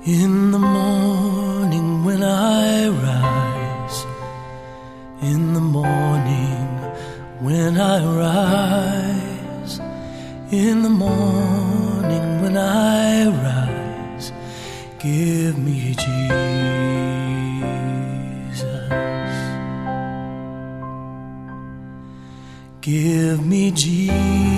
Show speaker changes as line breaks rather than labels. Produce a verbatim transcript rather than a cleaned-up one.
In the morning when I rise, in the morning when I rise, in the morning when I rise, give me Jesus, give me Jesus.